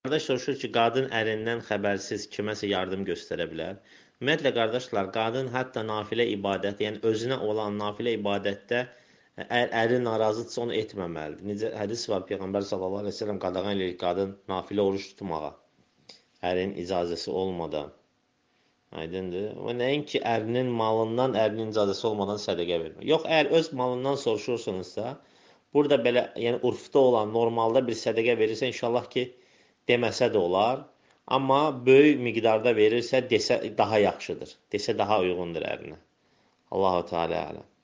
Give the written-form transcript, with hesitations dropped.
Qardaş soruşur ki, qadın ərindən xəbərsiz kiməsə yardım göstərə bilər. Ümumiyyətlə, qardaşlar, qadın hətta nafilə ibadət, yəni özünə olan nafilə ibadətdə əri narazıdırsa onu etməməlidir. Necə hədis var, Peyğəmbər sallallahu əleyhi və səlləm qadağan edir qadın nafilə oruç tutmağa, ərin icazəsi olmadan. Aydındır. Və nəinki ərinin malından, ərinin icazəsi olmadan sədəqə vermək. Yox, əgər öz malından soruşursunuzsa, burada belə, yəni urfda olan, normalda bir sədəqə verirsə, inşallah ki, deməsə də olar. Amma böyük miqdarda verirsə, desə daha yaxşıdır. Desə daha uyğundur ərinə. Allahu Teala aləm.